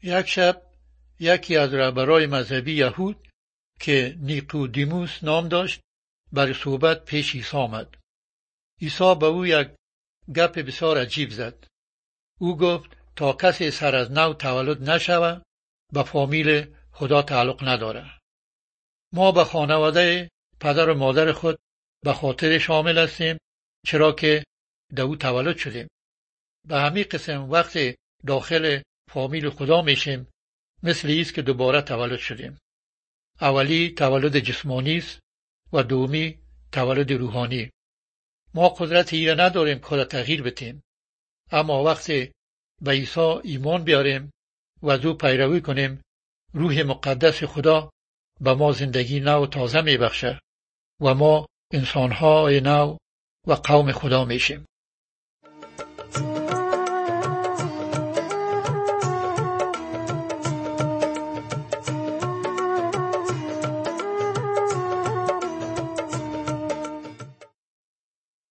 یک شب یکی از رهبرای مذهبی یهود که نیقودیموس نام داشت برای صحبت پیش عیسی آمد. عیسی به او یک گپ بسیار عجیب زد. او گفت تا کسی سر از نو تولد نشوه به فامیل خدا تعلق نداره. ما به خانواده پدر و مادر خود به خاطر شامل هستیم چرا که در او تولد شدیم. به همین قسم وقت داخل فامیل خدا میشیم مثل ایست که دوباره تولد شدیم. اولی تولد جسمانی است و دومی تولد روحانی. ما قدرت ایره نداریم که تغییر بدیم، اما وقتی به عیسی ایمان بیاریم و از او پیروی کنیم روح مقدس خدا به ما زندگی نو تازه میبخشه و ما انسانهای نو و قوم خدا میشیم.